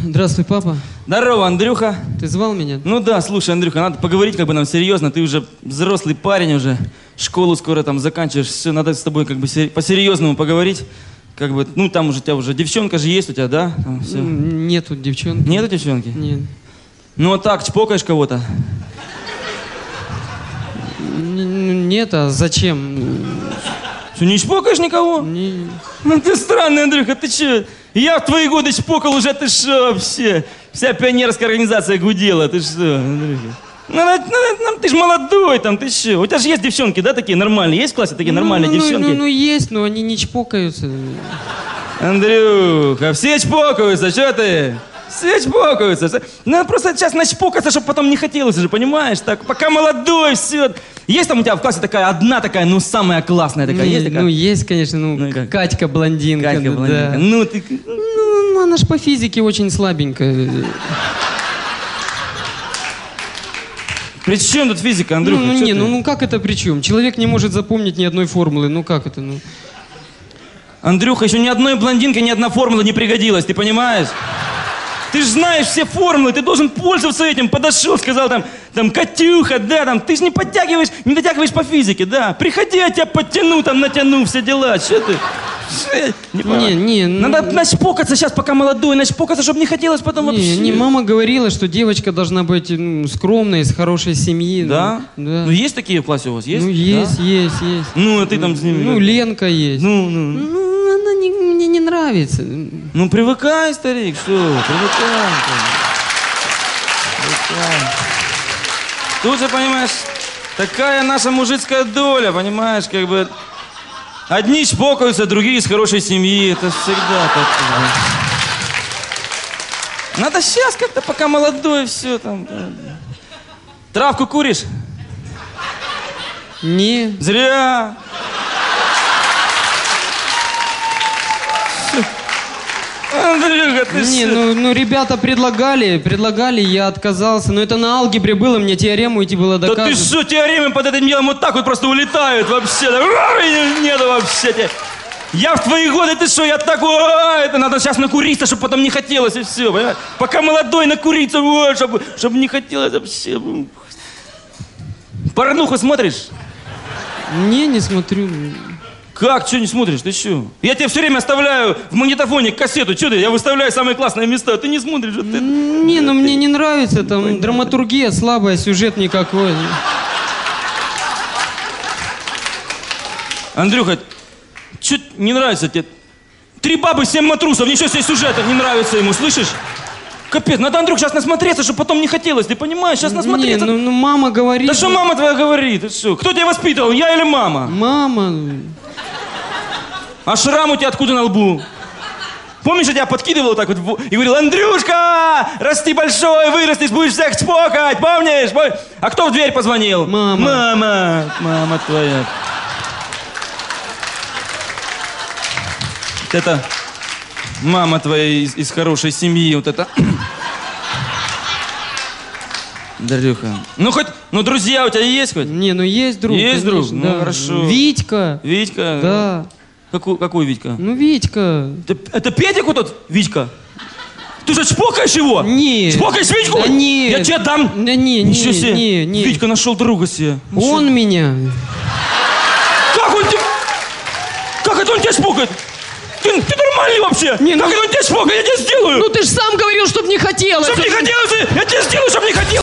Здравствуй, папа. Здорово, Андрюха. Ты звал меня? Ну да, слушай, Андрюха, надо поговорить как бы нам серьезно. Ты уже взрослый парень уже, школу скоро там заканчиваешь. Все, надо с тобой как бы по-серьезному поговорить. Как бы, ну там уже у тебя уже девчонка же есть у тебя, да? Там, все. Нету девчонки. Нету девчонки? Нет. Ну а так, чпокаешь кого-то? Нет, а зачем? Что, не чпокаешь никого? Не... Ну ты странный, Андрюха, ты че? Я в твои годы чпокал уже, ты что вообще? Вся пионерская организация гудела, ты что, Андрюха? Ты ж молодой там, ты что? У тебя же есть девчонки, да, такие нормальные? Есть в классе такие нормальные девчонки? Ну, есть, но они не чпокаются. Андрюха, все чпокаются, что ты? Все чпокаются. Надо просто сейчас начпокаться, чтобы потом не хотелось уже, понимаешь? Так, пока молодой, все. Есть там у тебя в классе такая, одна такая, ну, самая классная такая, есть такая? Ну, есть, конечно, Катька блондинка. Катька блондинка. Да. Ну, ты... Ну, она ж по физике очень слабенькая. При чем тут физика, Андрюха? Ну как это при чем? Человек не может запомнить ни одной формулы, ну как это, ну? Андрюха, еще ни одной блондинке ни одна формула не пригодилась, ты понимаешь? Ты же знаешь все формулы, ты должен пользоваться этим. Подошел, сказал там Катюха, да, там, ты же не дотягиваешь по физике, да. Приходи, я тебя подтяну, там, натяну, все дела, что ты? Надо начпокаться сейчас, пока молодой, начпокаться, чтобы не хотелось потом вообще. Мама говорила, что девочка должна быть скромной, из хорошей семьи. Да? Да. Ну, есть такие в классе у вас, есть? Ну, есть. Ну, а ты там с ними... Ну, Ленка есть. Ну, она мне не нравится. Ну, привыкай, старик, что? Привыкай. Тут же, понимаешь, такая наша мужицкая доля, понимаешь, как бы... Одни чпокаются, другие из хорошей семьи. Это всегда так. Надо сейчас как-то, пока молодой, все там. Травку куришь? Не. Зря. Андрюха, ты не, ну ребята предлагали, я отказался. Но это на алгебре было, мне теорему идти было доказывать. Да ты что, теоремы под этим делом вот так вот просто улетают вообще. Нету вообще. Я в твои годы, ты что, я такой, это надо сейчас накуриться, чтобы потом не хотелось, и все, понимаешь? Пока молодой накуриться, чтобы не хотелось вообще. Порнуху смотришь? Не смотрю. Как? Что не смотришь? Ты что? Я тебе все время оставляю в магнитофоне кассету. Что ты? Я выставляю самые классные места. Ты не смотришь. Вот не, ну мне не нравится. Там драматургия слабая, сюжет никакой. Андрюха, что не нравится тебе? 3 бабы, 7 матрусов. Ничего себе сюжета не нравится ему, слышишь? Капец, надо, Андрюх, сейчас насмотреться, чтобы потом не хотелось. Ты понимаешь? Сейчас насмотреться. Не, ну мама говорит. Да что мама твоя говорит? Ты что? Кто тебя воспитывал, я или мама? Мама. А шрам у тебя откуда на лбу? Помнишь, я тебя подкидывал так вот и говорил: Андрюшка, расти большой, вырастешь, будешь всех чпокать, помнишь? А кто в дверь позвонил? Мама. Мама твоя. Это мама твоя из хорошей семьи, вот это. Андрюха. Ну друзья у тебя есть хоть? Не, ну есть друг. Есть конечно, друг? да. Ну хорошо. Витька. Витька? Да. Какой Витька? Ну, Витька. Это Педику тот Витька? Ты же чпокаешь его? Нет. Чпокаешь Витьку? Да нет. Я тебе дам. Да не. Витька нашел друга себе. Он меня. Как это он тебя чпокает? Ты нормальный вообще? Не, как это он тебя чпокает? Я тебе сделаю. Ну ты же сам говорил, чтоб не хотелось. Чтоб не хотелось.